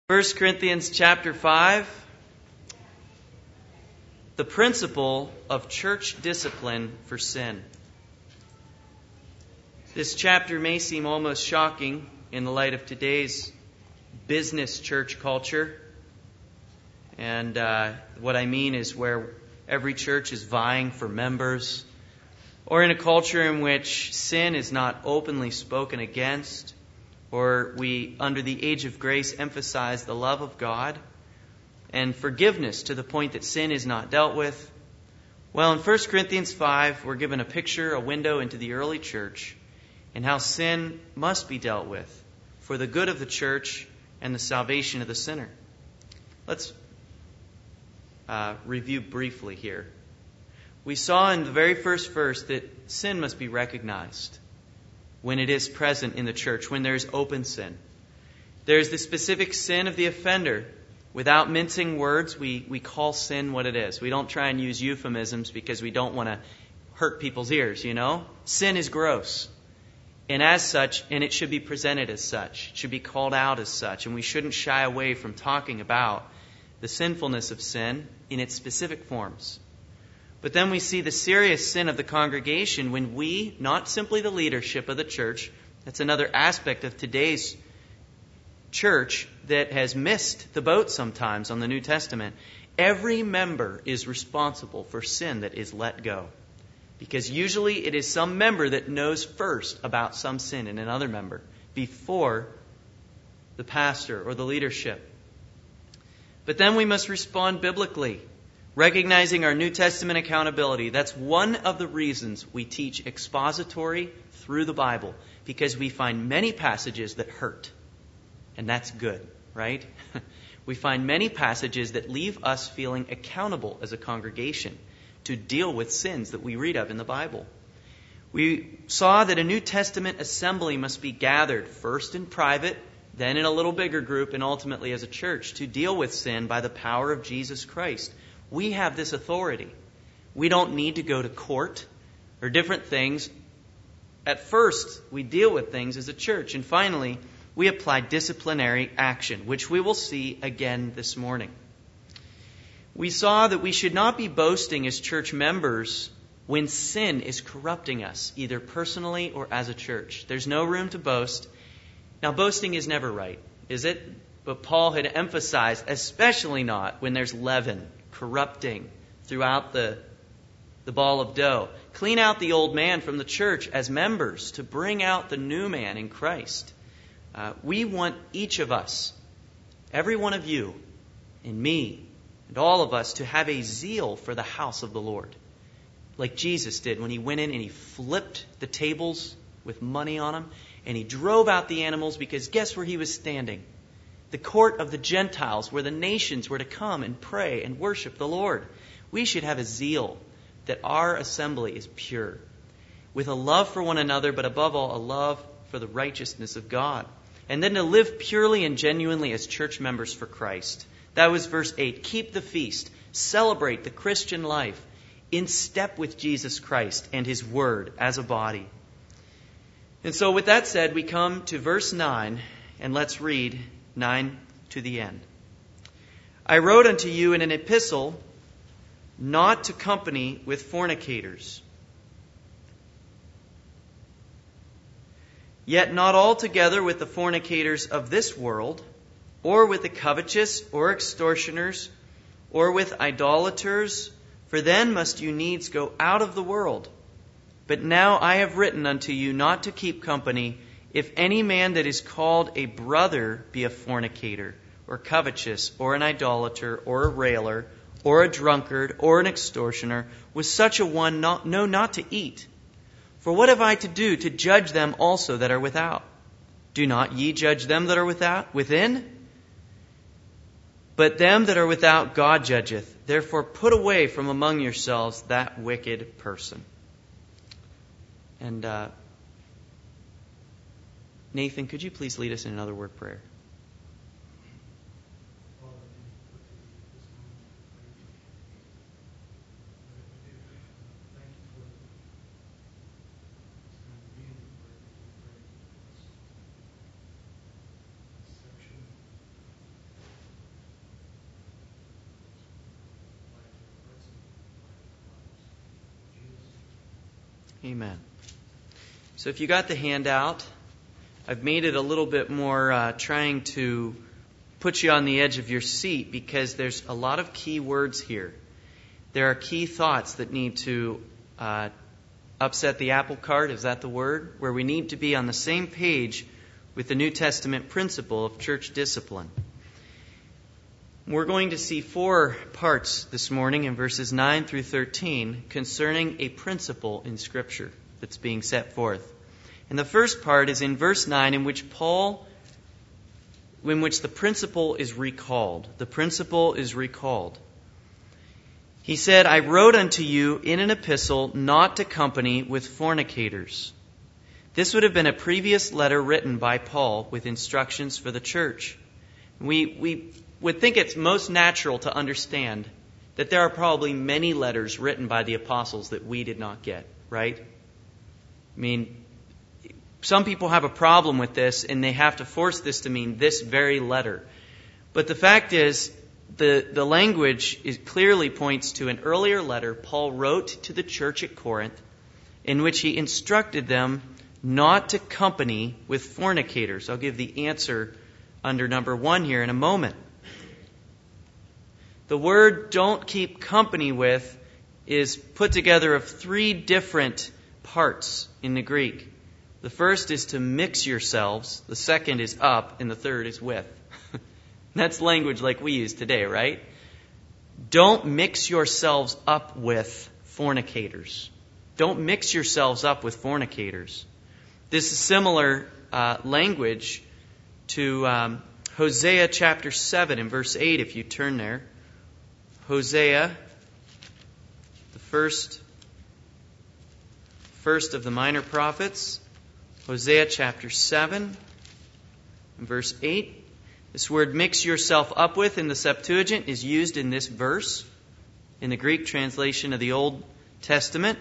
First Corinthians chapter 5, the principle of church discipline for sin. This chapter may seem almost shocking in the light of today's business church culture. And what I mean is where every church is vying for members, or in a culture in which sin is not openly spoken against, or we, under the age of grace, emphasize the love of God and forgiveness to the point that sin is not dealt with. Well, in 1 Corinthians 5, we're given a picture, a window into the early church, and how sin must be dealt with for the good of the church and the salvation of the sinner. Let's review briefly here. We saw in the very first verse that sin must be recognized when it is present in the church, when there is open sin. There's the specific sin of the offender. Without mincing words, we call sin what it is. We don't try and use euphemisms because we don't want to hurt people's ears, you know? Sin is gross. And as such, and it should be presented as such. It should be called out as such. And we shouldn't shy away from talking about the sinfulness of sin in its specific forms. But then we see the serious sin of the congregation when we, not simply the leadership of the church, that's another aspect of today's church that has missed the boat sometimes on the New Testament. Every member is responsible for sin that is let go. Because usually it is some member that knows first about some sin in another member before the pastor or the leadership. But then we must respond biblically, recognizing our New Testament accountability. That's one of the reasons we teach expository through the Bible, because we find many passages that hurt. And that's good, right? We find many passages that leave us feeling accountable as a congregation to deal with sins that we read of in the Bible. We saw that a New Testament assembly must be gathered first in private, then in a little bigger group, and ultimately as a church to deal with sin by the power of Jesus Christ. We have this authority. We don't need to go to court or different things. At first, we deal with things as a church. And finally, we apply disciplinary action, which we will see again this morning. We saw that we should not be boasting as church members when sin is corrupting us, either personally or as a church. There's no room to boast. Now, boasting is never right, is it? But Paul had emphasized, especially not when there's leaven corrupting throughout the ball of dough. Clean out the old man from the church as members to bring out the new man in Christ. We want each of us, every one of you and me and all of us, to have a zeal for the house of the Lord. Like Jesus did when he went in and he flipped the tables with money on them and he drove out the animals, because guess where he was standing? The court of the Gentiles, where the nations were to come and pray and worship the Lord. We should have a zeal that our assembly is pure, with a love for one another, but above all, a love for the righteousness of God. And then to live purely and genuinely as church members for Christ. That was verse 8. Keep the feast. Celebrate the Christian life in step with Jesus Christ and His Word as a body. And so with that said, we come to verse 9, and let's read 9 to the end. I wrote unto you in an epistle not to company with fornicators. Yet not altogether with the fornicators of this world, or with the covetous, or extortioners, or with idolaters, for then must you needs go out of the world. But now I have written unto you not to keep company, if any man that is called a brother be a fornicator, or covetous, or an idolater, or a railer, or a drunkard, or an extortioner, with such a one not to eat. For what have I to do to judge them also that are without? Do not ye judge them that are within? But them that are without God judgeth. Therefore put away from among yourselves that wicked person. And Nathan, could you please lead us in another word prayer? Amen. So if you got the handout, I've made it a little bit more trying to put you on the edge of your seat because there's a lot of key words here. There are key thoughts that need to upset the apple cart, is that the word? Where we need to be on the same page with the New Testament principle of church discipline. We're going to see 4 parts this morning in verses 9 through 13 concerning a principle in Scripture that's being set forth. And the first part is in verse 9 in which the principle is recalled. The principle is recalled. He said, I wrote unto you in an epistle not to company with fornicators. This would have been a previous letter written by Paul with instructions for the church. We would think it's most natural to understand that there are probably many letters written by the apostles that we did not get, right? I mean, some people have a problem with this and they have to force this to mean this very letter. But the fact is, the language clearly points to an earlier letter Paul wrote to the church at Corinth in which he instructed them not to company with fornicators. I'll give the answer under number 1 here in a moment. The word don't keep company with is put together of 3 different parts in the Greek. The first is to mix yourselves, the second is up, and the third is with. That's language like we use today, right? Don't mix yourselves up with fornicators. Don't mix yourselves up with fornicators. This is similar language to Hosea chapter 7 and verse 8, if you turn there. Hosea, the first of the minor prophets. Hosea chapter 7 and verse 8. This word mix yourself up with in the Septuagint is used in this verse in the Greek translation of the Old Testament.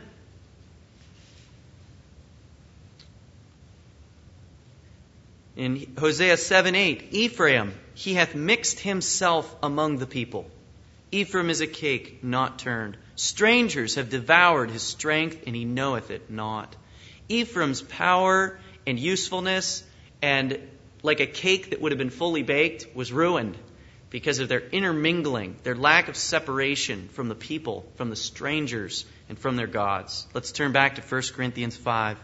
In Hosea 7:8, Ephraim, he hath mixed himself among the people. Ephraim is a cake not turned. Strangers have devoured his strength, and he knoweth it not. Ephraim's power and usefulness, and like a cake that would have been fully baked, was ruined because of their intermingling, their lack of separation from the people, from the strangers, and from their gods. Let's turn back to 1 Corinthians 5.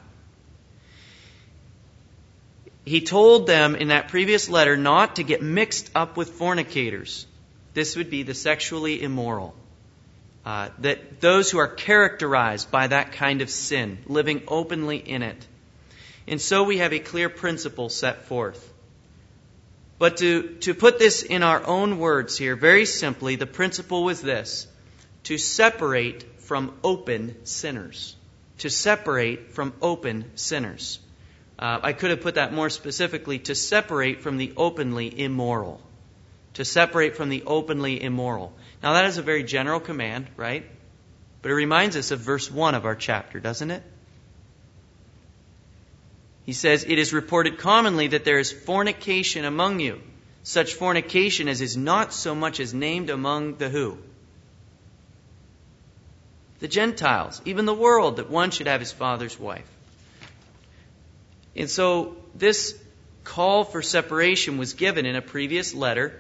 He told them in that previous letter not to get mixed up with fornicators. This would be the sexually immoral. That those who are characterized by that kind of sin, living openly in it. And so we have a clear principle set forth. But to put this in our own words here, very simply, the principle was this: to separate from open sinners. To separate from open sinners. I could have put that more specifically, to separate from the openly immoral. To separate from the openly immoral. Now that is a very general command, right? But it reminds us of verse 1 of our chapter, doesn't it? He says, it is reported commonly that there is fornication among you. Such fornication as is not so much as named among the who? The Gentiles, even the world, that one should have his father's wife. And so this call for separation was given in a previous letter.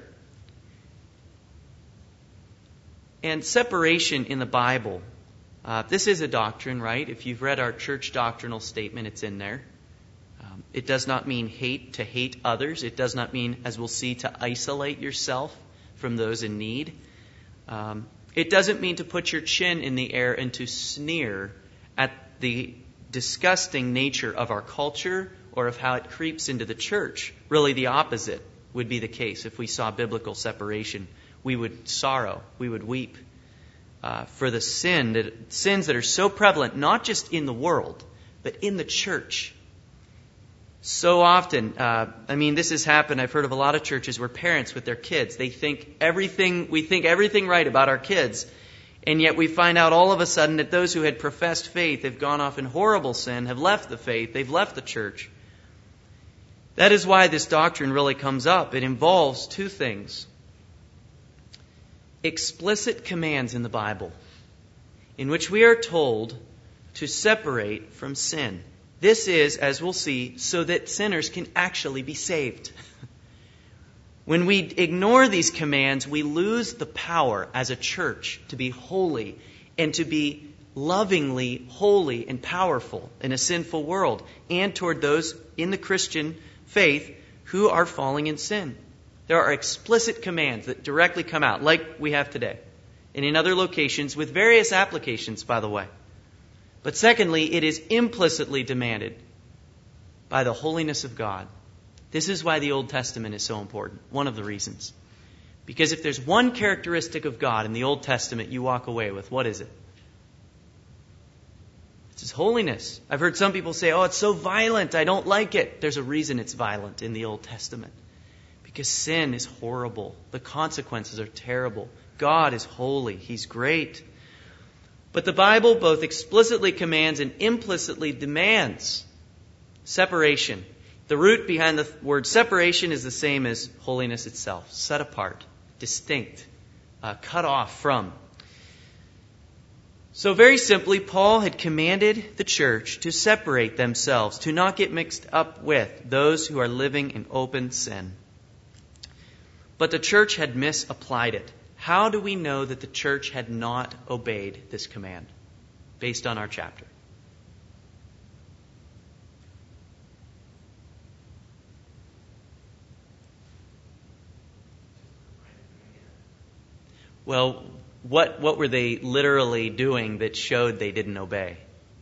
And separation in the Bible, this is a doctrine, right? If you've read our church doctrinal statement, it's in there. It does not mean to hate others. It does not mean, as we'll see, to isolate yourself from those in need. It doesn't mean to put your chin in the air and to sneer at the disgusting nature of our culture or of how it creeps into the church. Really, the opposite would be the case if we saw biblical separation. We would sorrow, we would weep for the sins that are so prevalent, not just in the world, but in the church. So often, this has happened. I've heard of a lot of churches where parents with their kids, we think everything right about our kids, and yet we find out all of a sudden that those who had professed faith have gone off in horrible sin, have left the faith, they've left the church. That is why this doctrine really comes up. It involves 2 things. Explicit commands in the Bible, in which we are told to separate from sin. This is, as we'll see, so that sinners can actually be saved. When we ignore these commands, we lose the power as a church to be holy and to be lovingly holy and powerful in a sinful world and toward those in the Christian faith who are falling in sin. There are explicit commands that directly come out, like we have today, and in other locations with various applications, by the way. But secondly, it is implicitly demanded by the holiness of God. This is why the Old Testament is so important, one of the reasons. Because if there's one characteristic of God in the Old Testament you walk away with, what is it? It's His holiness. I've heard some people say, oh, it's so violent, I don't like it. There's a reason it's violent in the Old Testament. Because sin is horrible. The consequences are terrible. God is holy. He's great. But the Bible both explicitly commands and implicitly demands separation. The root behind the word separation is the same as holiness itself. Set apart, distinct, cut off from. So very simply, Paul had commanded the church to separate themselves, to not get mixed up with those who are living in open sin. But the church had misapplied it. How do we know that the church had not obeyed this command based on our chapter? Well, what were they literally doing that showed they didn't obey?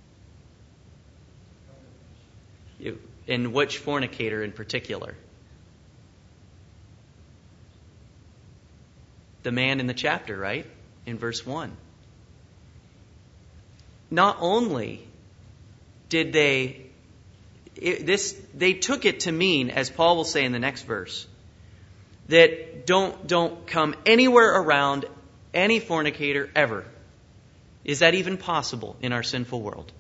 And which fornicator in particular? The man in the chapter, right? In verse 1. Not only did they took it to mean, as Paul will say in the next verse, that don't come anywhere around any fornicator ever. Is that even possible in our sinful world?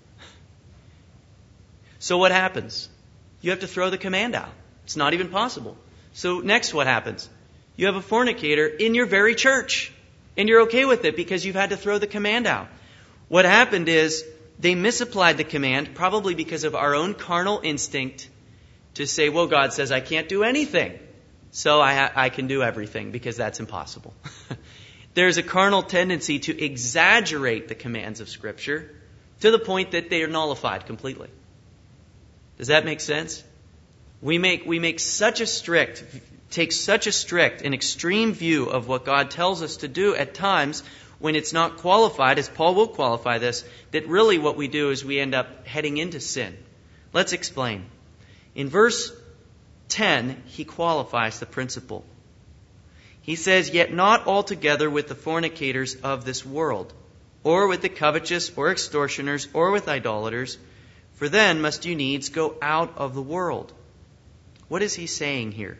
So what happens? You have to throw the command out. It's not even possible. So next what happens? You have a fornicator in your very church, and you're okay with it because you've had to throw the command out. What happened is they misapplied the command, probably because of our own carnal instinct to say, well, God says I can't do anything, so I can do everything because that's impossible. There's a carnal tendency to exaggerate the commands of Scripture to the point that they are nullified completely. Does that make sense? We take such a strict and extreme view of what God tells us to do at times when it's not qualified, as Paul will qualify this, that really what we do is we end up heading into sin. Let's explain. In verse 10, he qualifies the principle. He says, yet not altogether with the fornicators of this world, or with the covetous, or extortioners, or with idolaters, for then must you needs go out of the world. What is he saying here?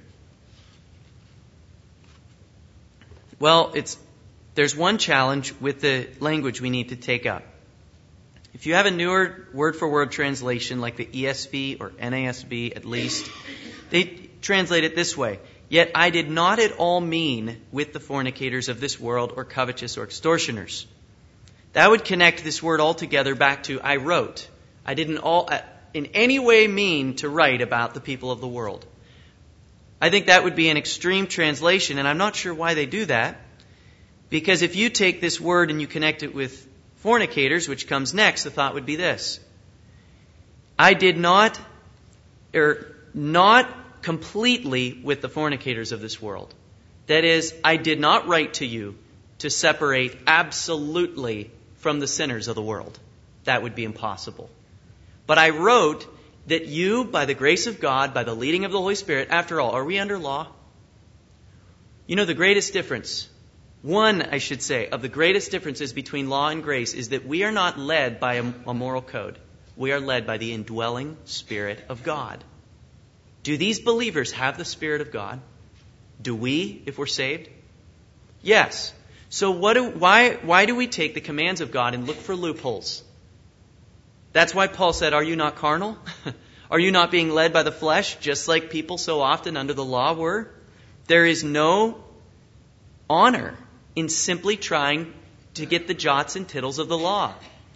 Well, there's one challenge with the language we need to take up. If you have a newer word-for-word translation, like the ESV or NASB at least, they translate it this way. Yet I did not at all mean with the fornicators of this world or covetous or extortioners. That would connect this word altogether back to I wrote. I didn't in any way mean to write about the people of the world. I think that would be an extreme translation, and I'm not sure why they do that. Because if you take this word and you connect it with fornicators, which comes next, the thought would be this. I did not completely with the fornicators of this world. That is, I did not write to you to separate absolutely from the sinners of the world. That would be impossible. But I wrote that you, by the grace of God, by the leading of the Holy Spirit, after all, are we under law? You know, the greatest difference, one, I should say, of the greatest differences between law and grace is that we are not led by a moral code. We are led by the indwelling Spirit of God. Do these believers have the Spirit of God? Do we, if we're saved? Yes. So why do we take the commands of God and look for loopholes? That's why Paul said, are you not carnal? Are you not being led by the flesh, just like people so often under the law were? There is no honor in simply trying to get the jots and tittles of the law.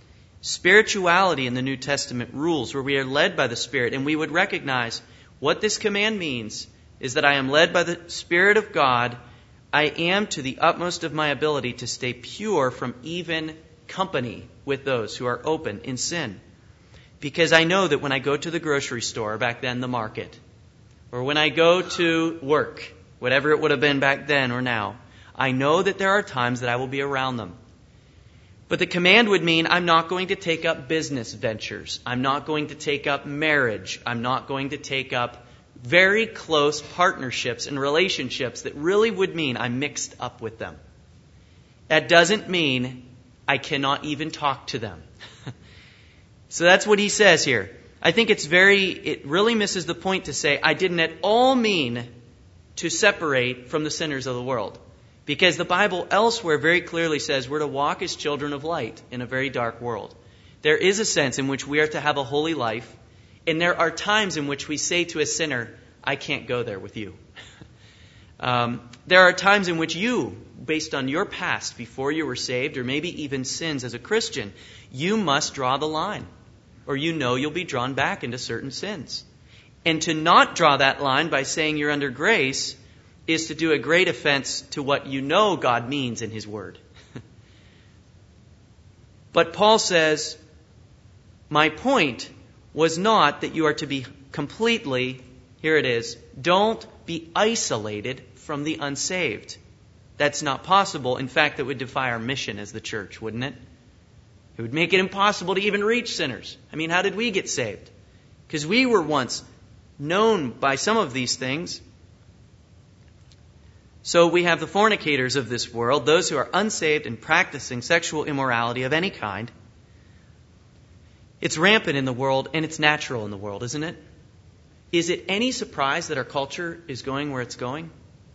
Spirituality in the New Testament rules, where we are led by the Spirit, and we would recognize what this command means is that I am led by the Spirit of God. I am, to the utmost of my ability, to stay pure from even company with those who are open in sin. Because I know that when I go to the grocery store, back then the market, or when I go to work, whatever it would have been back then or now, I know that there are times that I will be around them. But the command would mean I'm not going to take up business ventures. I'm not going to take up marriage. I'm not going to take up very close partnerships and relationships that really would mean I'm mixed up with them. That doesn't mean I cannot even talk to them. So that's what he says here. I think it really misses the point to say, I didn't at all mean to separate from the sinners of the world. Because the Bible elsewhere very clearly says we're to walk as children of light in a very dark world. There is a sense in which we are to have a holy life, and there are times in which we say to a sinner, I can't go there with you. There are times in which you, based on your past before you were saved, or maybe even sins as a Christian, you must draw the line, or you know you'll be drawn back into certain sins. And to not draw that line by saying you're under grace is to do a great offense to what you know God means in His Word. But Paul says, my point was not that you are to be completely, here it is, don't be isolated from the unsaved. That's not possible. In fact, that would defy our mission as the church, wouldn't it? It would make it impossible to even reach sinners. I mean, how did we get saved? Because we were once known by some of these things. So we have the fornicators of this world, those who are unsaved and practicing sexual immorality of any kind. It's rampant in the world, and it's natural in the world, isn't it? Is it any surprise that our culture is going where it's going?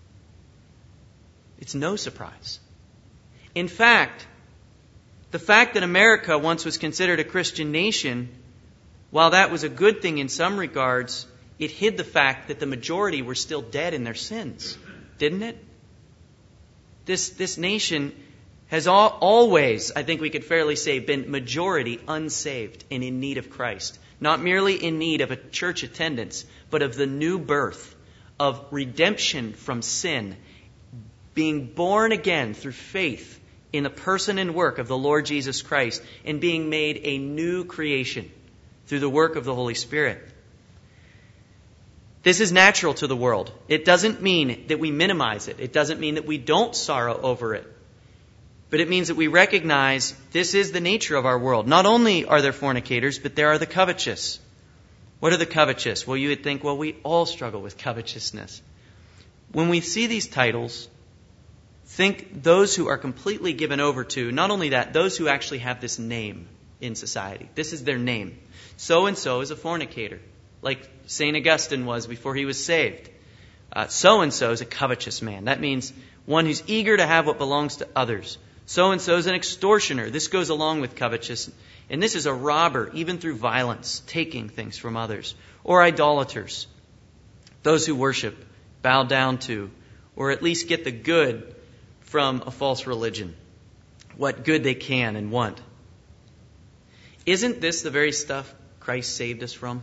It's no surprise. In fact, the fact that America once was considered a Christian nation, while that was a good thing in some regards, it hid the fact that the majority were still dead in their sins. Didn't it? This nation has always, I think we could fairly say, been majority unsaved and in need of Christ. Not merely in need of a church attendance, but of the new birth, of redemption from sin, being born again through faith in the person and work of the Lord Jesus Christ, and being made a new creation through the work of the Holy Spirit. This is natural to the world. It doesn't mean that we minimize it. It doesn't mean that we don't sorrow over it. But it means that we recognize this is the nature of our world. Not only are there fornicators, but there are the covetous. What are the covetous? Well, you would think, well, we all struggle with covetousness. When we see these titles, think those who are completely given over to, not only that, those who actually have this name in society. This is their name. So-and-so is a fornicator, like St. Augustine was before he was saved. So-and-so is a covetous man. That means one who's eager to have what belongs to others. So-and-so is an extortioner. This goes along with covetous. And this is a robber, even through violence, taking things from others. Or idolaters. Those who worship, bow down to, or at least get the good from a false religion. What good they can and want. Isn't this the very stuff Christ saved us from?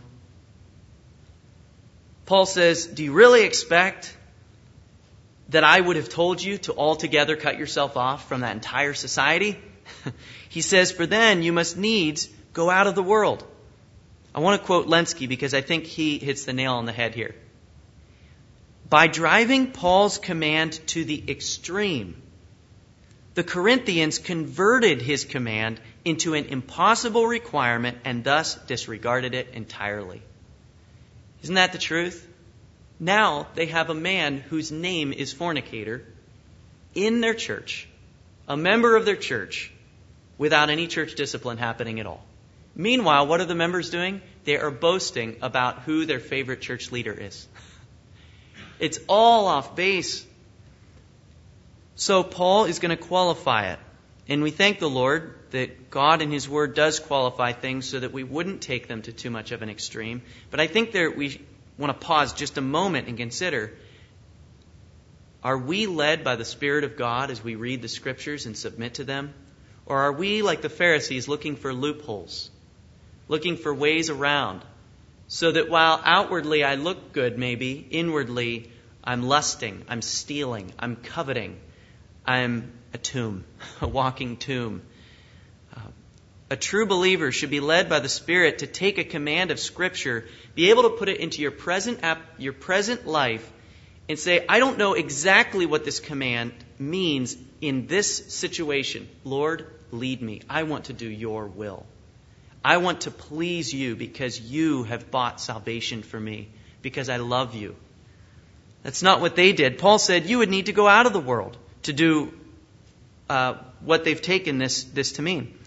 Paul says, do you really expect that I would have told you to altogether cut yourself off from that entire society? He says, for then you must needs go out of the world. I want to quote Lenski because I think he hits the nail on the head here. By driving Paul's command to the extreme, the Corinthians converted his command into an impossible requirement and thus disregarded it entirely. Isn't that the truth? Now they have a man whose name is fornicator in their church, a member of their church, without any church discipline happening at all. Meanwhile, what are the members doing? They are boasting about who their favorite church leader is. It's all off base. So Paul is going to qualify it. And we thank the Lord that God in His Word does qualify things so that we wouldn't take them to too much of an extreme. But I think we want to pause just a moment and consider, are we led by the Spirit of God as we read the Scriptures and submit to them? Or are we, like the Pharisees, looking for loopholes, looking for ways around, so that while outwardly I look good maybe, inwardly I'm lusting, I'm stealing, I'm coveting, I'm a tomb, a walking tomb. A true believer should be led by the Spirit to take a command of Scripture, be able to put it into your present life, and say, I don't know exactly what this command means in this situation. Lord, lead me. I want to do your will. I want to please you because you have bought salvation for me, because I love you. That's not what they did. Paul said you would need to go out of the world to do what they've taken this to mean.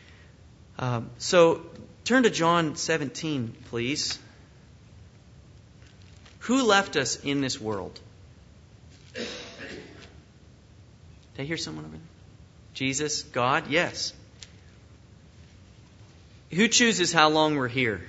So turn to John 17, please. Who left us in this world? Did I hear someone over there? Jesus, God, yes. Who chooses how long we're here?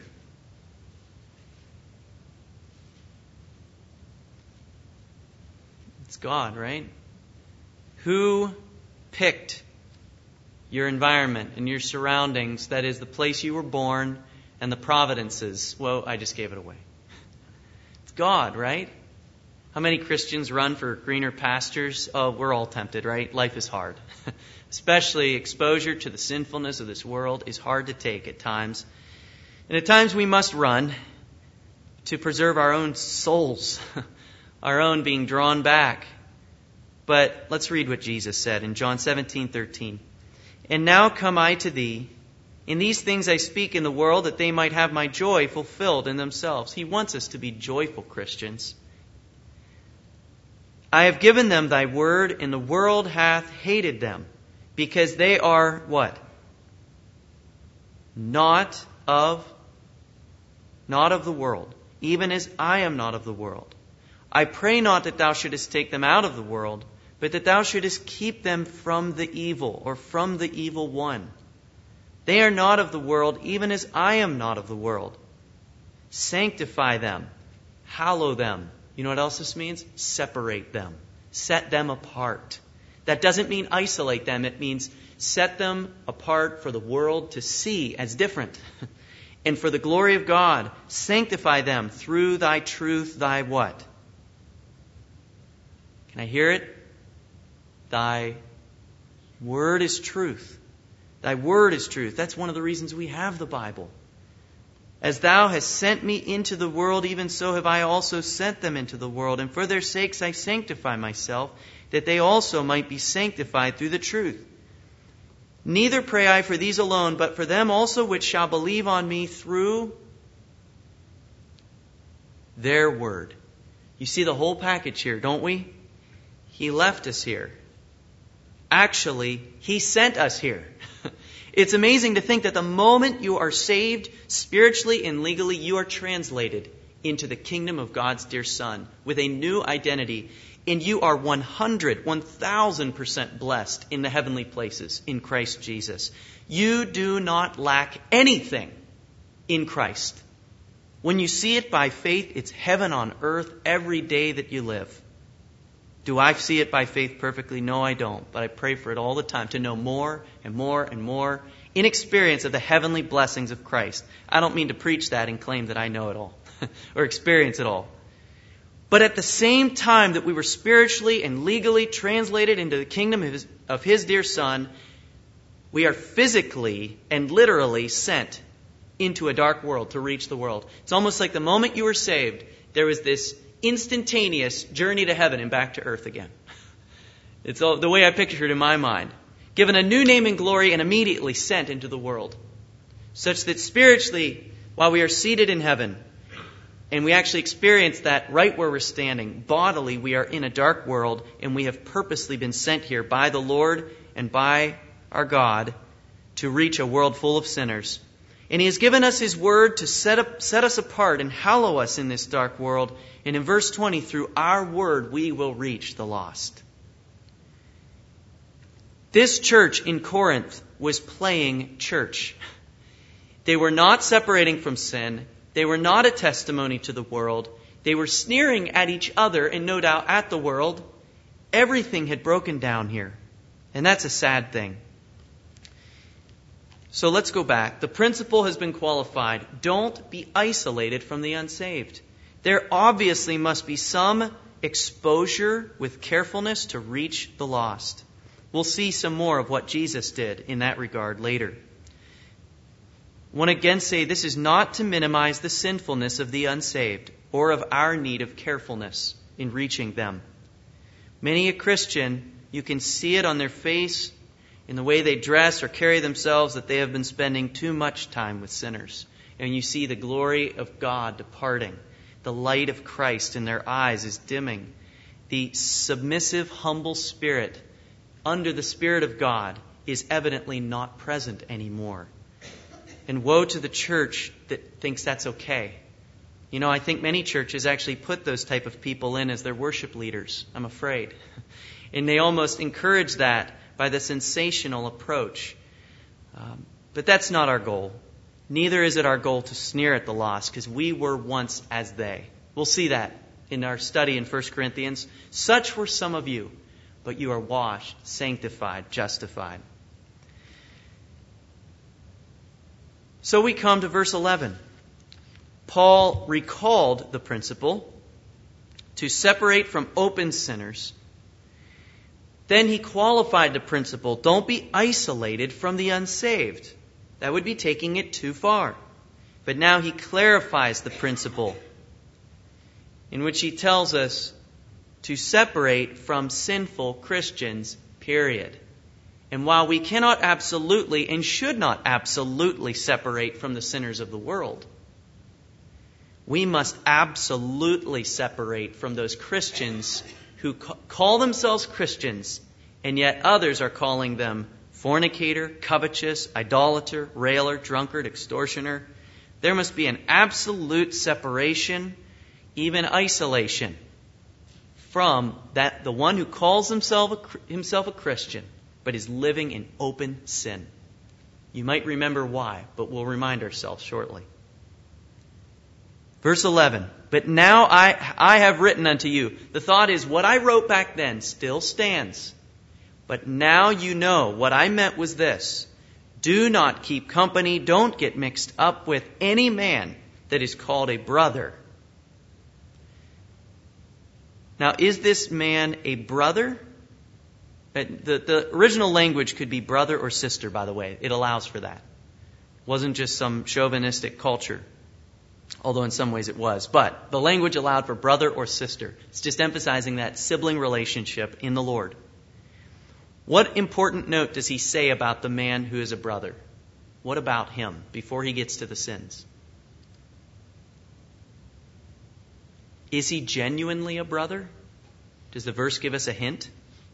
It's God, right? Who picked your environment and your surroundings, that is the place you were born and the providences? Well, I just gave it away. It's God, right? How many Christians run for greener pastures? Oh, we're all tempted, right? Life is hard. Especially exposure to the sinfulness of this world is hard to take at times. And at times we must run to preserve our own souls, our own being drawn back. But let's read what Jesus said in John 17:13. And now come I to thee. In these things I speak in the world, that they might have my joy fulfilled in themselves. He wants us to be joyful Christians. I have given them thy word, and the world hath hated them, because they are what? Not of the world, even as I am not of the world. I pray not that thou shouldest take them out of the world, but that thou shouldest keep them from the evil, or from the evil one. They are not of the world, even as I am not of the world. Sanctify them, hallow them. You know what else this means? Separate them. Set them apart. That doesn't mean isolate them. It means set them apart for the world to see as different. And for the glory of God, sanctify them through thy truth, thy what? Can I hear it? Thy word is truth. Thy word is truth. That's one of the reasons we have the Bible. As thou hast sent me into the world, even so have I also sent them into the world. And for their sakes I sanctify myself, that they also might be sanctified through the truth. Neither pray I for these alone, but for them also which shall believe on me through their word. You see the whole package here, don't we? He left us here. Actually, He sent us here. It's amazing to think that the moment you are saved spiritually and legally, you are translated into the kingdom of God's dear Son with a new identity. And you are 1,000% blessed in the heavenly places in Christ Jesus. You do not lack anything in Christ. When you see it by faith, it's heaven on earth every day that you live. Do I see it by faith perfectly? No, I don't. But I pray for it all the time to know more and more and more in experience of the heavenly blessings of Christ. I don't mean to preach that and claim that I know it all or experience it all. But at the same time that we were spiritually and legally translated into the kingdom of His dear Son, we are physically and literally sent into a dark world to reach the world. It's almost like the moment you were saved, there was this instantaneous journey to heaven and back to earth again. It's all the way I picture it in my mind. Given a new name and glory and immediately sent into the world. Such that spiritually, while we are seated in heaven, and we actually experience that right where we're standing, bodily we are in a dark world, and we have purposely been sent here by the Lord and by our God to reach a world full of sinners. And He has given us His word to set us apart and hallow us in this dark world. And in verse 20, through our word we will reach the lost. This church in Corinth was playing church. They were not separating from sin. They were not a testimony to the world. They were sneering at each other and no doubt at the world. Everything had broken down here. And that's a sad thing. So let's go back. The principle has been qualified. Don't be isolated from the unsaved. There obviously must be some exposure with carefulness to reach the lost. We'll see some more of what Jesus did in that regard later. I want to again say this is not to minimize the sinfulness of the unsaved or of our need of carefulness in reaching them. Many a Christian, you can see it on their face, in the way they dress or carry themselves, that they have been spending too much time with sinners. And you see the glory of God departing. The light of Christ in their eyes is dimming. The submissive, humble spirit under the Spirit of God is evidently not present anymore. And woe to the church that thinks that's okay. You know, I think many churches actually put those type of people in as their worship leaders, I'm afraid. And they almost encourage that by the sensational approach. But that's not our goal. Neither is it our goal to sneer at the lost, because we were once as they. We'll see that in our study in 1 Corinthians. Such were some of you, but you are washed, sanctified, justified. So we come to verse 11. Paul recalled the principle to separate from open sinners. Then he qualified the principle, don't be isolated from the unsaved. That would be taking it too far. But now he clarifies the principle in which he tells us to separate from sinful Christians, period. And while we cannot absolutely and should not absolutely separate from the sinners of the world, we must absolutely separate from those Christians who call themselves Christians, and yet others are calling them fornicator, covetous, idolater, railer, drunkard, extortioner. There must be an absolute separation, even isolation, from that the one who calls himself a Christian, but is living in open sin. You might remember why, but we'll remind ourselves shortly. Verse 11, but now I have written unto you. The thought is, what I wrote back then still stands. But now you know what I meant was this. Do not keep company, don't get mixed up with any man that is called a brother. Now, is this man a brother? The original language could be brother or sister, by the way. It allows for that. It wasn't just some chauvinistic culture, although in some ways it was. But the language allowed for brother or sister. It's just emphasizing that sibling relationship in the Lord. What important note does he say about the man who is a brother? What about him before he gets to the sins? Is he genuinely a brother? Does the verse give us a hint?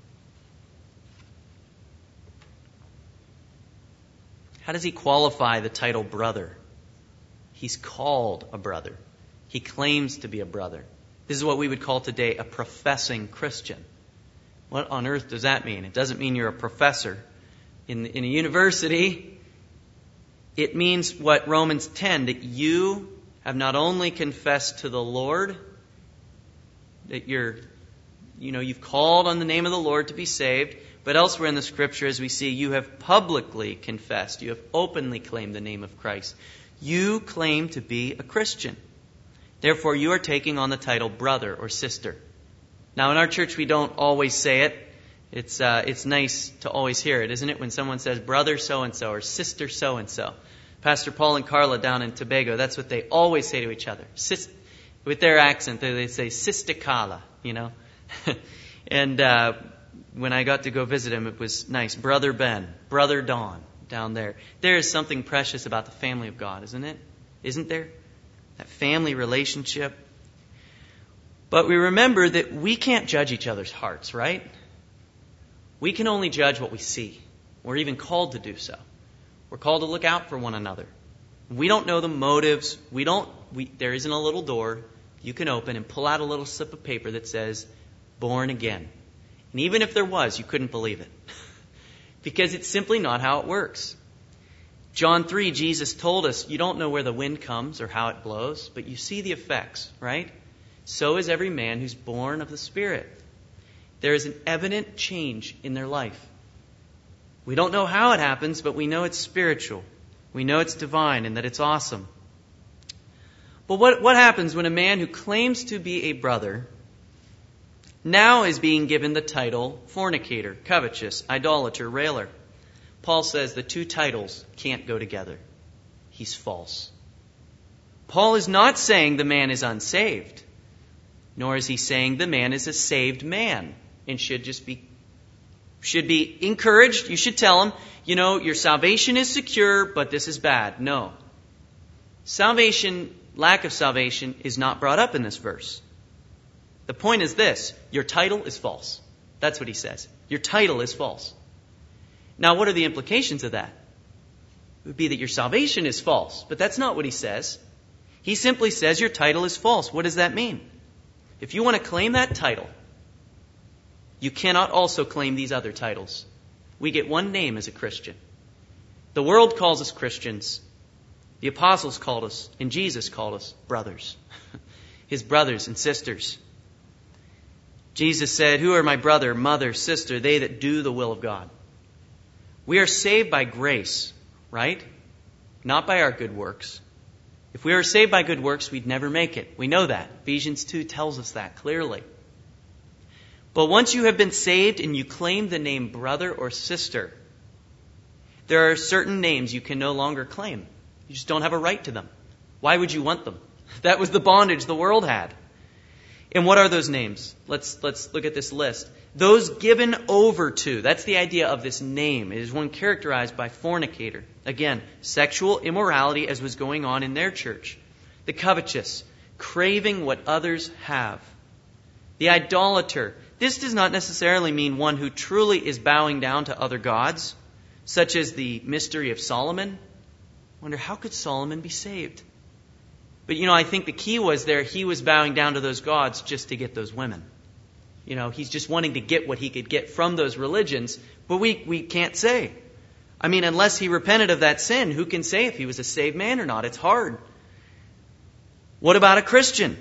How does he qualify the title brother? He's called a brother. He claims to be a brother. This is what we would call today a professing Christian. What on earth does that mean? It doesn't mean you're a professor in a university. It means what Romans 10, that you have not only confessed to the Lord, that you've called on the name of the Lord to be saved, but elsewhere in the Scripture, as we see, you have publicly confessed, you have openly claimed the name of Christ. You claim to be a Christian. Therefore, you are taking on the title brother or sister. Now, in our church, we don't always say it. It's nice to always hear it, isn't it? When someone says brother so-and-so or sister so-and-so. Pastor Paul and Carla down in Tobago, that's what they always say to each other. With their accent, they say Sister Carla, And when I got to go visit him, it was nice. Brother Ben, Brother Don down there. There is something precious about the family of God, isn't it? Isn't there? That family relationship. But we remember that we can't judge each other's hearts, right? We can only judge what we see. We're even called to do so. We're called to look out for one another. We don't know the motives. There isn't a little door you can open and pull out a little slip of paper that says, born again. And even if there was, you couldn't believe it. Because it's simply not how it works. John 3, Jesus told us, you don't know where the wind comes or how it blows, but you see the effects, right? So is every man who's born of the Spirit. There is an evident change in their life. We don't know how it happens, but we know it's spiritual. We know it's divine and that it's awesome. But what happens when a man who claims to be a brother now is being given the title fornicator, covetous, idolater, railer? Paul says the two titles can't go together. He's false. Paul is not saying the man is unsaved, nor is he saying the man is a saved man and should be encouraged. You should tell him, your salvation is secure, but this is bad. No. Lack of salvation is not brought up in this verse. The point is this: your title is false. That's what he says. Your title is false. Now, what are the implications of that? It would be that your salvation is false, but that's not what he says. He simply says your title is false. What does that mean? If you want to claim that title, you cannot also claim these other titles. We get one name as a Christian. The world calls us Christians. The apostles called us, and Jesus called us brothers. His brothers and sisters. Jesus said, "Who are my brother, mother, sister? They that do the will of God." We are saved by grace, right? Not by our good works. If we were saved by good works, we'd never make it. We know that. Ephesians 2 tells us that clearly. But once you have been saved and you claim the name brother or sister, there are certain names you can no longer claim. You just don't have a right to them. Why would you want them? That was the bondage the world had. And what are those names? Let's look at this list. Those given over to. That's the idea of this name. It is one characterized by fornicator. Again, sexual immorality as was going on in their church. The covetous, craving what others have. The idolater. This does not necessarily mean one who truly is bowing down to other gods, such as the mystery of Solomon. I wonder, how could Solomon be saved? But I think the key was there, he was bowing down to those gods just to get those women. He's just wanting to get what he could get from those religions, but we can't say. Unless he repented of that sin, who can say if he was a saved man or not? It's hard. What about a Christian?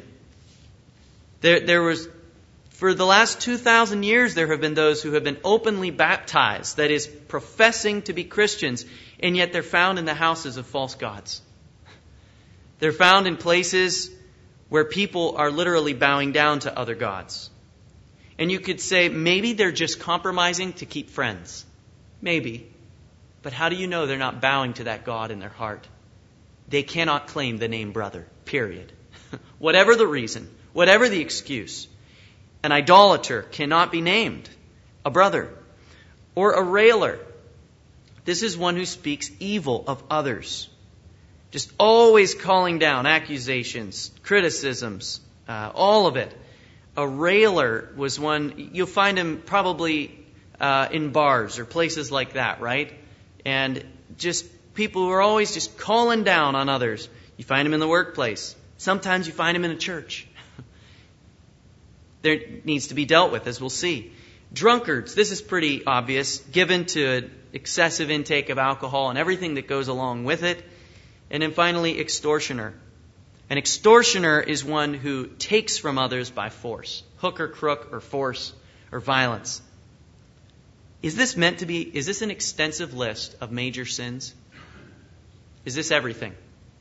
There was, for the last 2,000 years, there have been those who have been openly baptized, that is, professing to be Christians, and yet they're found in the houses of false gods. They're found in places where people are literally bowing down to other gods. And you could say, maybe they're just compromising to keep friends. Maybe. But how do you know they're not bowing to that God in their heart? They cannot claim the name brother, period. Whatever the reason, whatever the excuse, an idolater cannot be named a brother. Or a railer. This is one who speaks evil of others. Just always calling down accusations, criticisms, all of it. A railer was one, you'll find him probably in bars or places like that, right? And just people who are always just calling down on others. You find him in the workplace. Sometimes you find him in a church. There needs to be dealt with, as we'll see. Drunkards, this is pretty obvious, given to excessive intake of alcohol and everything that goes along with it. And then finally, extortioner. An extortioner is one who takes from others by force. Hook or crook or force or violence. Is this an extensive list of major sins? Is this everything?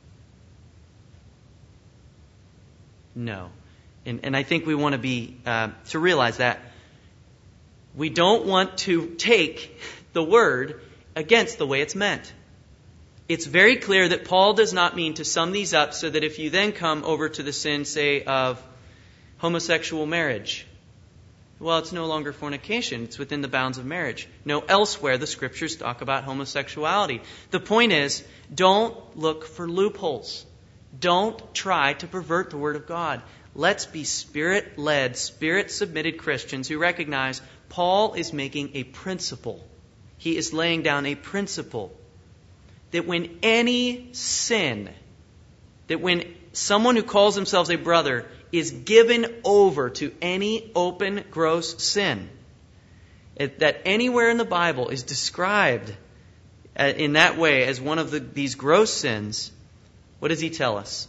No. And I think we want to be, to realize that we don't want to take the word against the way it's meant. It's very clear that Paul does not mean to sum these up so that if you then come over to the sin, say, of homosexual marriage, well, it's no longer fornication. It's within the bounds of marriage. No, elsewhere the Scriptures talk about homosexuality. The point is, don't look for loopholes. Don't try to pervert the Word of God. Let's be Spirit-led, Spirit-submitted Christians who recognize Paul is making a principle. He is laying down a principle that when any sin, that when someone who calls themselves a brother is given over to any open, gross sin, that anywhere in the Bible is described in that way as one of these gross sins, what does he tell us?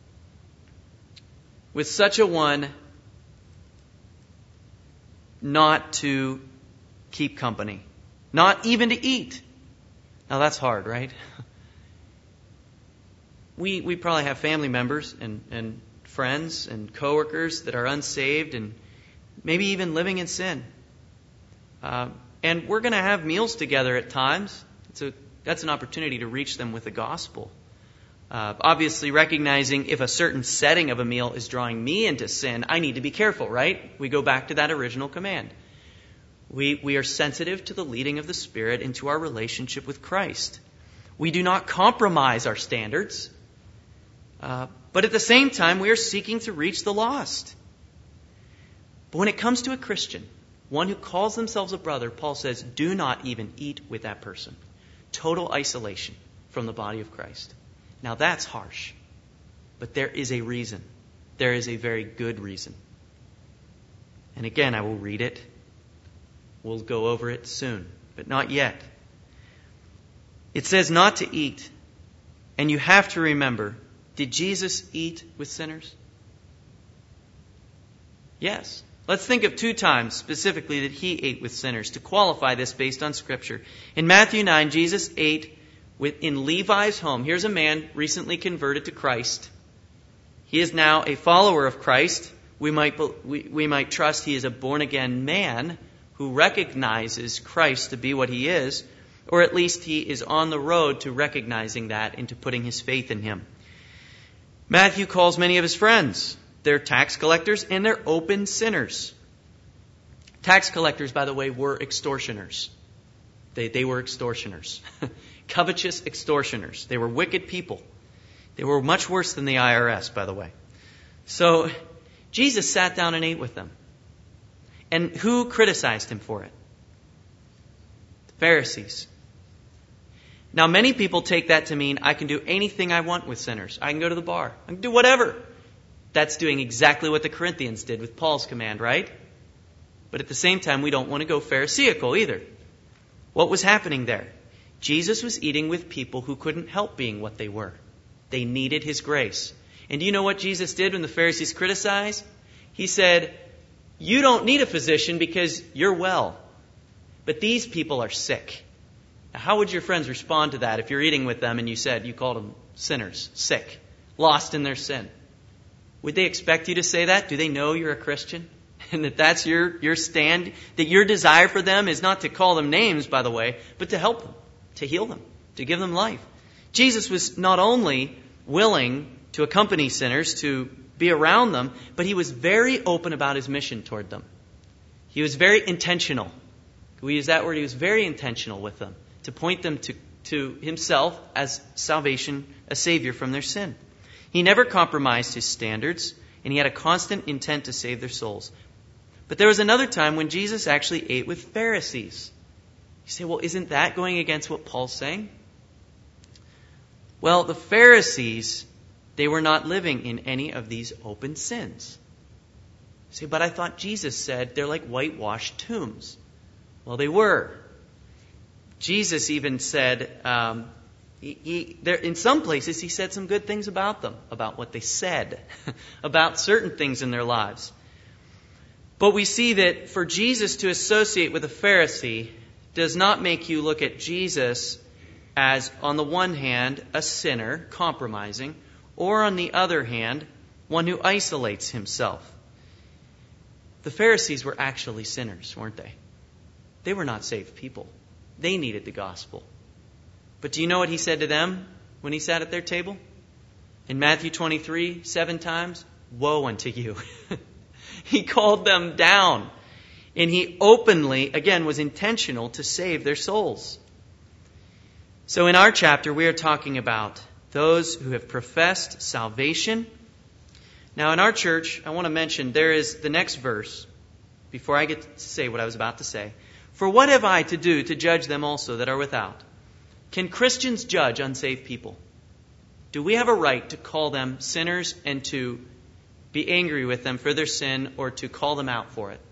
With such a one, not to keep company. Not even to eat. Now that's hard, right? We probably have family members and friends and coworkers that are unsaved and maybe even living in sin. And we're going to have meals together at times. That's an opportunity to reach them with the gospel. Obviously, recognizing if a certain setting of a meal is drawing me into sin, I need to be careful, right? We go back to that original command. We are sensitive to the leading of the Spirit into our relationship with Christ. We do not compromise our standards, but at the same time, we are seeking to reach the lost. But when it comes to a Christian, one who calls themselves a brother, Paul says, do not even eat with that person. Total isolation from the body of Christ. Now that's harsh, but there is a reason. There is a very good reason. And again, I will read it. We'll go over it soon, but not yet. It says not to eat. And you have to remember, did Jesus eat with sinners? Yes. Let's think of 2 times specifically that he ate with sinners to qualify this based on Scripture. In Matthew 9, Jesus ate in Levi's home. Here's a man recently converted to Christ. He is now a follower of Christ. We might trust he is a born-again man who recognizes Christ to be what he is, or at least he is on the road to recognizing that and to putting his faith in him. Matthew calls many of his friends. They're tax collectors and they're open sinners. Tax collectors, by the way, were extortioners. They were extortioners. Covetous extortioners. They were wicked people. They were much worse than the IRS, by the way. So Jesus sat down and ate with them. And who criticized him for it? The Pharisees. Now, many people take that to mean I can do anything I want with sinners. I can go to the bar. I can do whatever. That's doing exactly what the Corinthians did with Paul's command, right? But at the same time, we don't want to go Pharisaical either. What was happening there? Jesus was eating with people who couldn't help being what they were. They needed his grace. And do you know what Jesus did when the Pharisees criticized? He said, you don't need a physician because you're well. But these people are sick. Now, how would your friends respond to that if you're eating with them and you called them sinners, sick, lost in their sin? Would they expect you to say that? Do they know you're a Christian? And that's your stand? That your desire for them is not to call them names, by the way, but to help them, to heal them, to give them life. Jesus was not only willing to accompany sinners, to be around them, but he was very open about his mission toward them. He was very intentional. Can we use that word? He was very intentional with them, to point them to himself as salvation, a savior from their sin. He never compromised his standards, and he had a constant intent to save their souls. But there was another time when Jesus actually ate with Pharisees. You say, well, isn't that going against what Paul's saying? Well, the Pharisees, they were not living in any of these open sins. You say, but I thought Jesus said they're like whitewashed tombs. Well, they were. Jesus even said, in some places, he said some good things about them, about what they said, about certain things in their lives. But we see that for Jesus to associate with a Pharisee does not make you look at Jesus as, on the one hand, a sinner, compromising, or on the other hand, one who isolates himself. The Pharisees were actually sinners, weren't they? They were not saved people. They needed the gospel. But do you know what he said to them when he sat at their table? In Matthew 23, 7 times, woe unto you. He called them down. And he openly, again, was intentional to save their souls. So in our chapter, we are talking about those who have professed salvation. Now in our church, I want to mention, there is the next verse, before I get to say what I was about to say. For what have I to do to judge them also that are without? Can Christians judge unsaved people? Do we have a right to call them sinners and to be angry with them for their sin or to call them out for it?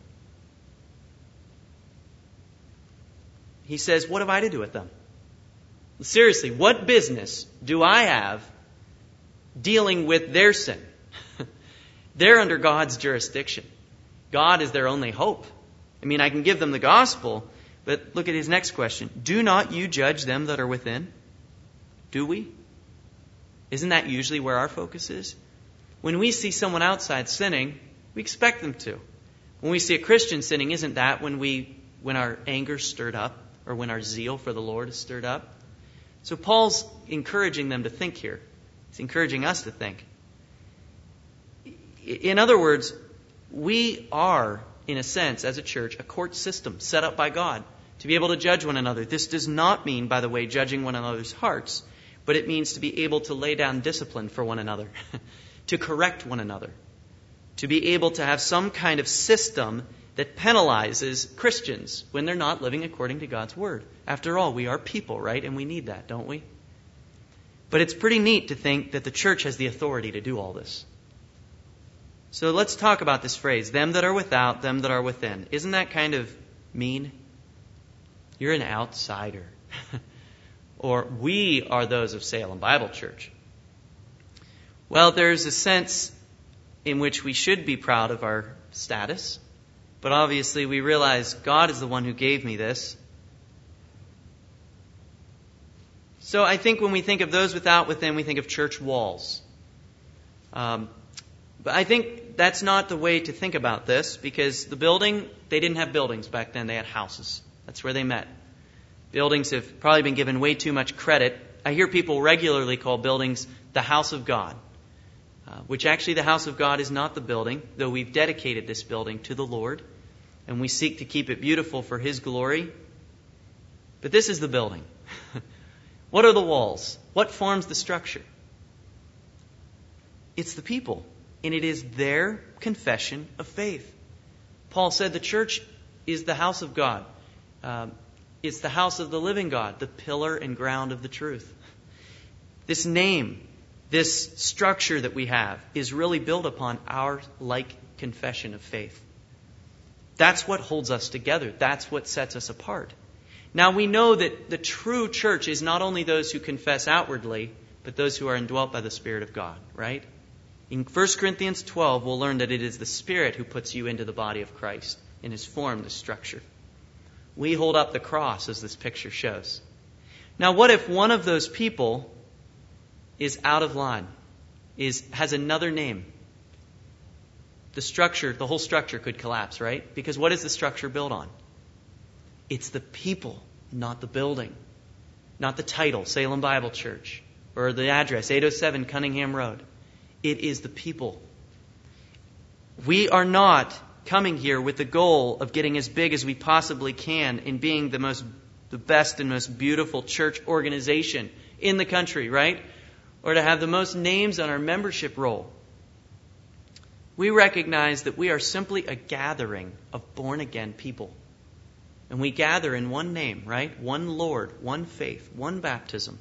He says, what have I to do with them? Seriously, what business do I have dealing with their sin? They're under God's jurisdiction. God is their only hope. I mean, I can give them the gospel, But look at his next question. Do not you judge them that are within? Do we? Isn't that usually where our focus is? When we see someone outside sinning, we expect them to. When we see a Christian sinning, isn't that when our anger's stirred up, or when our zeal for the Lord is stirred up? So Paul's encouraging them to think here. He's encouraging us to think. In other words, we are, in a sense, as a church, a court system set up by God to be able to judge one another. This does not mean, by the way, judging one another's hearts, but it means to be able to lay down discipline for one another, to correct one another, to be able to have some kind of system that penalizes Christians when they're not living according to God's Word. After all, we are people, right? And we need that, don't we? But it's pretty neat to think that the church has the authority to do all this. So let's talk about this phrase, them that are without, them that are within. Isn't that kind of mean? You're an outsider. Or we are those of Salem Bible Church. Well, there's a sense in which we should be proud of our status. But obviously we realize God is the one who gave me this. So I think when we think of those without, within, we think of church walls. But I think that's not the way to think about this, because the building, they didn't have buildings back then, they had houses. That's where they met. Buildings have probably been given way too much credit. I hear people regularly call buildings the house of God, which actually the house of God is not the building, though we've dedicated this building to the Lord, and we seek to keep it beautiful for His glory. But this is the building. What are the walls? What forms the structure? It's the people, and it is their confession of faith. Paul said the church is the house of God. It's the house of the living God, the pillar and ground of the truth. This name, this structure that we have, is really built upon our like confession of faith. That's what holds us together. That's what sets us apart. Now we know that the true church is not only those who confess outwardly, but those who are indwelt by the Spirit of God, right? In 1 Corinthians 12, we'll learn that it is the Spirit who puts you into the body of Christ and has formed the structure. We hold up the cross, as this picture shows. Now, what if one of those people is out of line, has another name? The whole structure could collapse, right? Because what is the structure built on? It's the people, not the building. Not the title, Salem Bible Church, or the address, 807 Cunningham Road. It is the people. We are not coming here with the goal of getting as big as we possibly can in being the best and most beautiful church organization in the country, right? Or to have the most names on our membership roll. We recognize that we are simply a gathering of born-again people. And we gather in one name, right? One Lord, one faith, one baptism.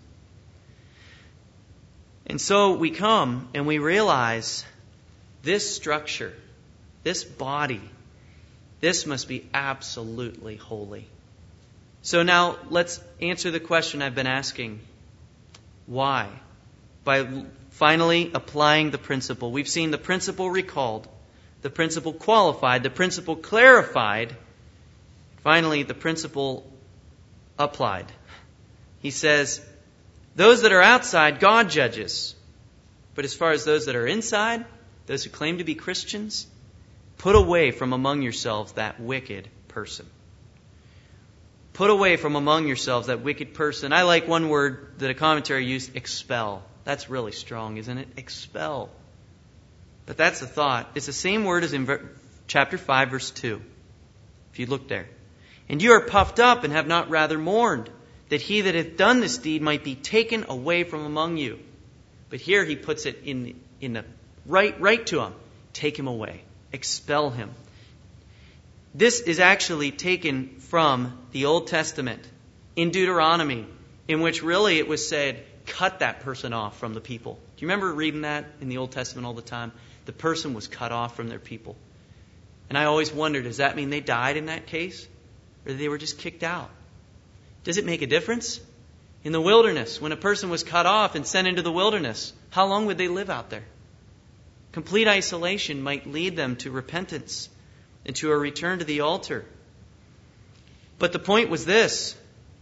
And so we come and we realize this structure, this body, this must be absolutely holy. So now let's answer the question I've been asking. Why? By finally applying the principle. We've seen the principle recalled, the principle qualified, the principle clarified, finally the principle applied. He says, those that are outside, God judges. But as far as those that are inside, those who claim to be Christians, put away from among yourselves that wicked person. Put away from among yourselves that wicked person. I like one word that a commentary used, expel. That's really strong, isn't it? Expel. But that's the thought. It's the same word as in chapter 5, verse 2. If you look there. And you are puffed up and have not rather mourned, that he that hath done this deed might be taken away from among you. But here he puts it in the right to him. Take him away. Expel him. This is actually taken from the Old Testament in Deuteronomy, in which really it was said, cut that person off from the people. Do you remember reading that in the Old Testament all the time? The person was cut off from their people. And I always wondered, does that mean they died in that case? Or they were just kicked out? Does it make a difference? In the wilderness, when a person was cut off and sent into the wilderness, how long would they live out there? Complete isolation might lead them to repentance and to a return to the altar. But the point was this: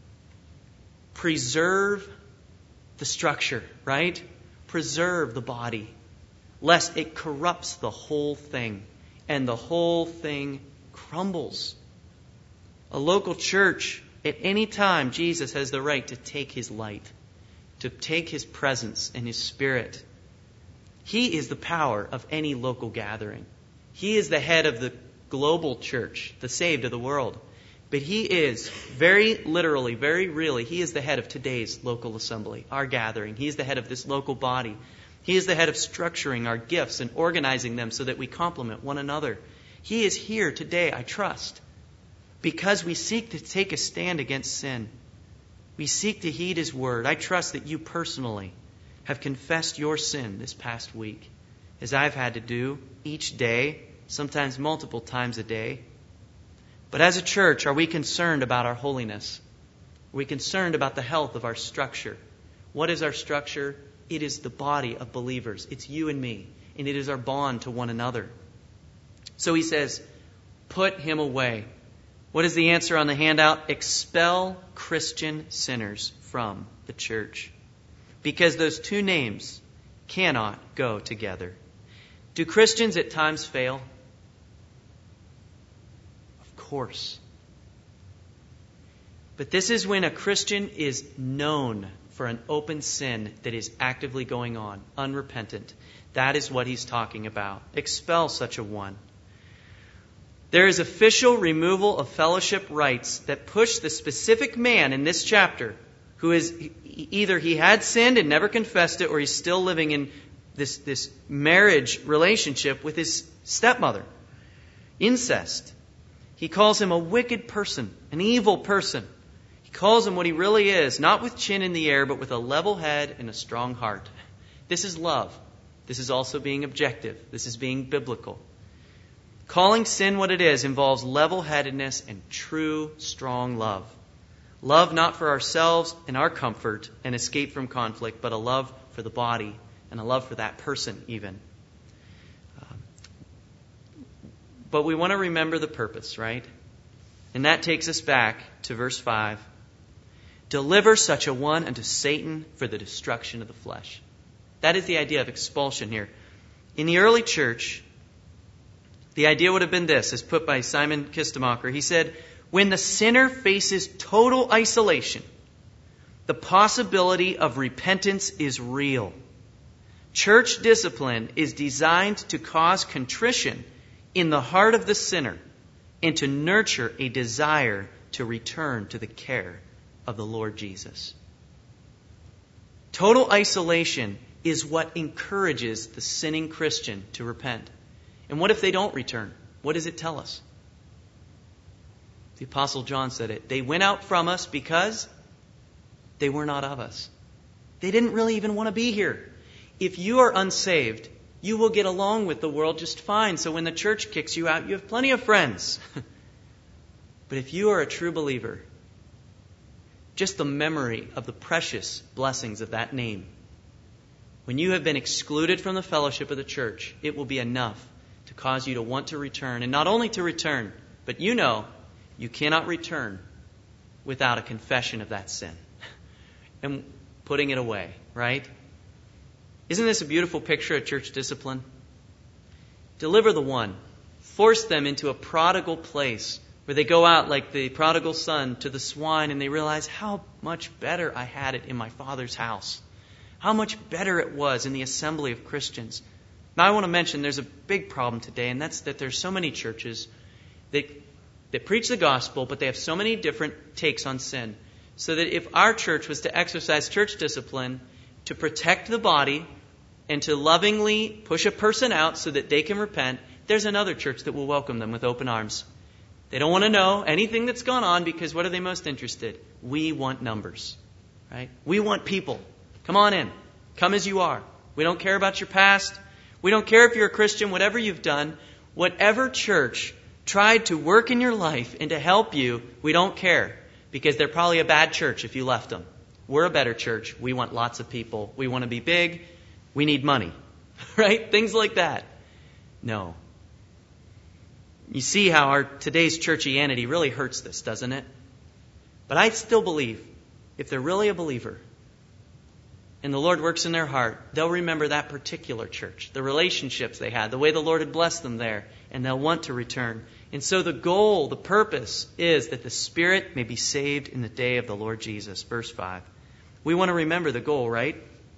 preserve the structure, right? Preserve the body, lest it corrupts the whole thing and the whole thing crumbles. A local church, at any time, Jesus has the right to take his light, to take his presence and his spirit. He is the power of any local gathering. He is the head of the global church, the saved of the world. But he is, very literally, very really, he is the head of today's local assembly, our gathering. He is the head of this local body. He is the head of structuring our gifts and organizing them so that we complement one another. He is here today, I trust, because we seek to take a stand against sin. We seek to heed his word. I trust that you personally have confessed your sin this past week, as I've had to do each day, sometimes multiple times a day. But as a church, are we concerned about our holiness? Are we concerned about the health of our structure? What is our structure? It is the body of believers. It's you and me, and it is our bond to one another. So he says, put him away. What is the answer on the handout? Expel Christian sinners from the church. Because those two names cannot go together. Do Christians at times fail? Of course. But this is when a Christian is known for an open sin that is actively going on, unrepentant. That is what he's talking about. Expel such a one. There is official removal of fellowship rights that push the specific man in this chapter who is either he had sinned and never confessed it, or he's still living in this marriage relationship with his stepmother. Incest. He calls him a wicked person, an evil person. He calls him what he really is, not with chin in the air, but with a level head and a strong heart. This is love. This is also being objective. This is being biblical. Calling sin what it is involves level-headedness and true, strong love. Love not for ourselves and our comfort and escape from conflict, but a love for the body and a love for that person even. But we want to remember the purpose, right? And that takes us back to verse 5. Deliver such a one unto Satan for the destruction of the flesh. That is the idea of expulsion here. In the early church, the idea would have been this, as put by Simon Kistemacher. He said, when the sinner faces total isolation, the possibility of repentance is real. Church discipline is designed to cause contrition in the heart of the sinner and to nurture a desire to return to the care of the Lord Jesus. Total isolation is what encourages the sinning Christian to repent. And what if they don't return? What does it tell us? The Apostle John said it. They went out from us because they were not of us. They didn't really even want to be here. If you are unsaved, you will get along with the world just fine. So when the church kicks you out, you have plenty of friends. But if you are a true believer, just the memory of the precious blessings of that name, when you have been excluded from the fellowship of the church, it will be enough to cause you to want to return. And not only to return, but you know you cannot return without a confession of that sin and putting it away, right? Isn't this a beautiful picture of church discipline? Deliver the one. Force them into a prodigal place where they go out like the prodigal son to the swine and they realize how much better I had it in my Father's house. How much better it was in the assembly of Christians. Now I want to mention there's a big problem today, and that's that there's so many churches that preach the gospel, but they have so many different takes on sin. So that if our church was to exercise church discipline to protect the body and to lovingly push a person out so that they can repent, there's another church that will welcome them with open arms. They don't want to know anything that's gone on because what are they most interested? We want numbers, right? We want people. Come on in. Come as you are. We don't care about your past. We don't care if you're a Christian, whatever you've done. Whatever church tried to work in your life and to help you, we don't care. Because they're probably a bad church if you left them. We're a better church. We want lots of people. We want to be big. We need money. Right? Things like that. No. You see how our today's churchianity really hurts this, doesn't it? But I still believe if they're really a believer and the Lord works in their heart, they'll remember that particular church, the relationships they had, the way the Lord had blessed them there, and they'll want to return. And so the goal, the purpose is that the Spirit may be saved in the day of the Lord Jesus. Verse 5. We want to remember the goal, right?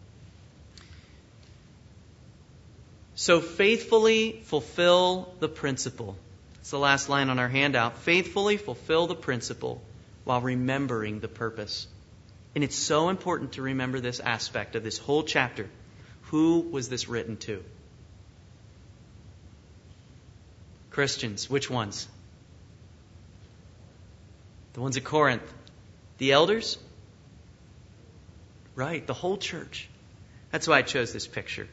So faithfully fulfill the principle. It's the last line on our handout. Faithfully fulfill the principle while remembering the purpose. And it's so important to remember this aspect of this whole chapter. Who was this written to? Christians. Which ones? The ones at Corinth. The elders? Right, the whole church. That's why I chose this picture.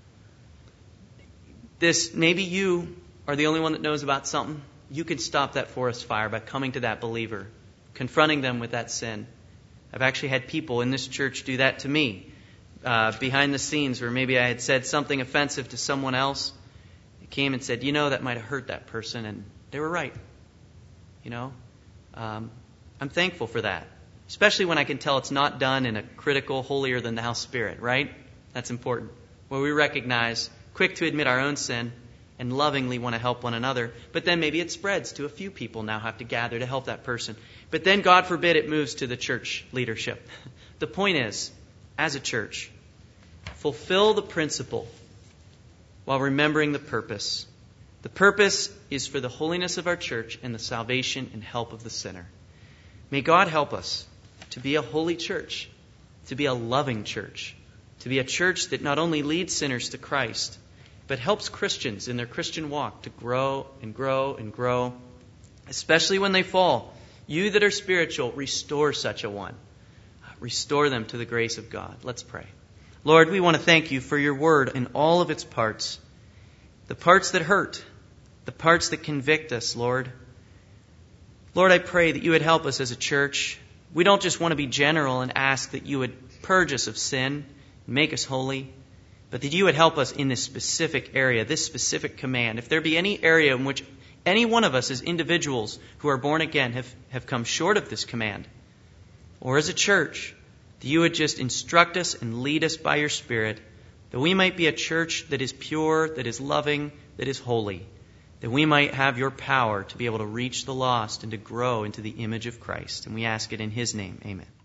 Maybe you are the only one that knows about something. You can stop that forest fire by coming to that believer, confronting them with that sin. I've actually had people in this church do that to me behind the scenes, where maybe I had said something offensive to someone else. They came and said, that might have hurt that person, and they were right. I'm thankful for that, especially when I can tell it's not done in a critical, holier-than-thou spirit, right? That's important. Where we recognize, quick to admit our own sin, and lovingly want to help one another. But then maybe it spreads to a few people now have to gather to help that person. But then, God forbid, it moves to the church leadership. The point is, as a church, fulfill the principle while remembering the purpose. The purpose is for the holiness of our church and the salvation and help of the sinner. May God help us to be a holy church, to be a loving church, to be a church that not only leads sinners to Christ, but helps Christians in their Christian walk to grow and grow and grow, especially when they fall. You that are spiritual, restore such a one. Restore them to the grace of God. Let's pray. Lord, we want to thank you for your word in all of its parts. The parts that hurt, the parts that convict us, Lord. Lord, I pray that you would help us as a church. We don't just want to be general and ask that you would purge us of sin, make us holy, but that you would help us in this specific area, this specific command. If there be any area in which any one of us as individuals who are born again have come short of this command, or as a church, that you would just instruct us and lead us by your Spirit, that we might be a church that is pure, that is loving, that is holy, that we might have your power to be able to reach the lost and to grow into the image of Christ. And we ask it in his name. Amen.